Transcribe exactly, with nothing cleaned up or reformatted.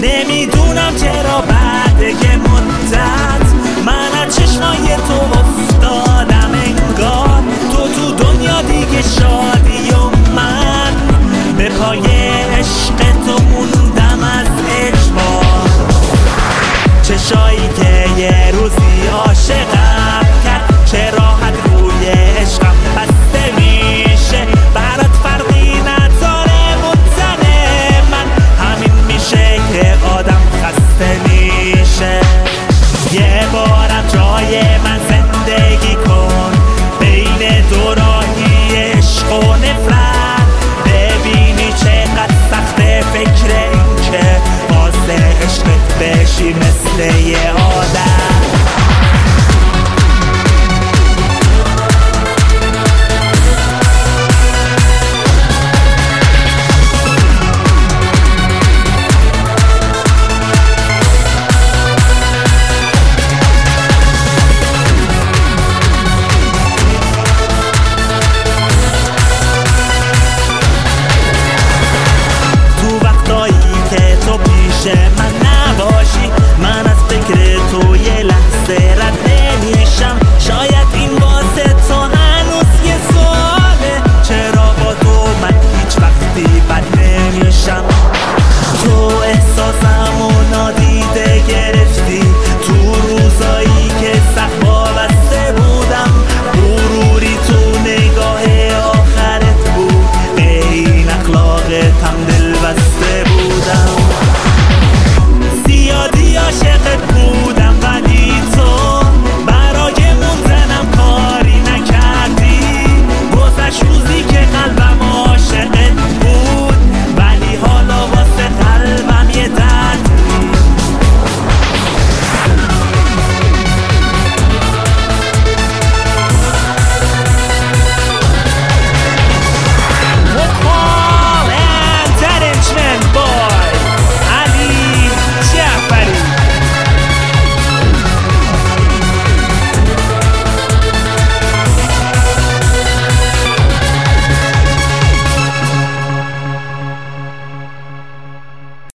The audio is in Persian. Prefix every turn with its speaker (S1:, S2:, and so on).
S1: نمیدونم چرا بعد یه مدت من از چشمای تو افتادم، انگار تو تو دنیا دیگه شادی و من به پای عشق تو موندم از اجبار. چشایی که یه روزی عاشقم کرد، چه راحت روی عشقم بسته میشه، برات فرقی نداره موندن من، همین میشه که آدم خسته میشه. یه بارم جای من زندگی کن، بین دوراهی عشق و نفرت، ببینی چقدر سخته فکر این که واسه عشقت بشی مثل یه آدم. من نباشی من از فکر تو یه لحظه رد نمیشم، شاید این واسه تو هنوز یه سواله، چرا با تو من هیچ وقتی بد نمیشم. تو احساسمو نادیده گرفتی تو روزای